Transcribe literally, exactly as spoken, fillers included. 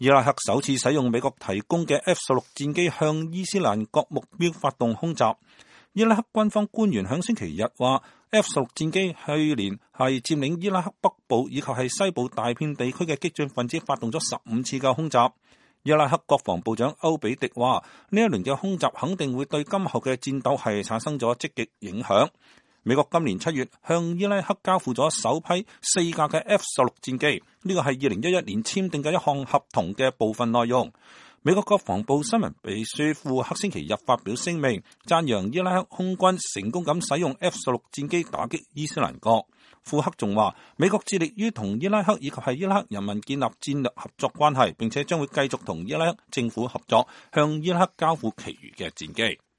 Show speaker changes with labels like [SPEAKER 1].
[SPEAKER 1] 伊拉克首次使用美國提供嘅 F 十六戰機向伊斯蘭國目標發動空襲。伊拉克軍方官員響星期日話 ，F 十六戰機去年係佔領伊拉克北部以及係西部大片地區嘅激進分子發動咗十五次嘅空襲。伊拉克國防部長歐比迪話，呢一輪嘅空襲肯定會對今後嘅戰鬥係產生咗積極影響。美國今年七月向伊拉克交付咗首批四架嘅 F 十六戰機，呢個係二零一一年簽訂嘅一項合同嘅部分內容。美國國防部新聞秘書庫克星期日發表聲明，讚揚伊拉克空軍成功咁使用 F 十六戰機打擊伊斯蘭國。庫克仲話，美國致力於同伊拉克以及係伊拉克人民建立戰略合作關係，並且將會繼續同伊拉克政府合作，向伊拉克交付其餘嘅戰機。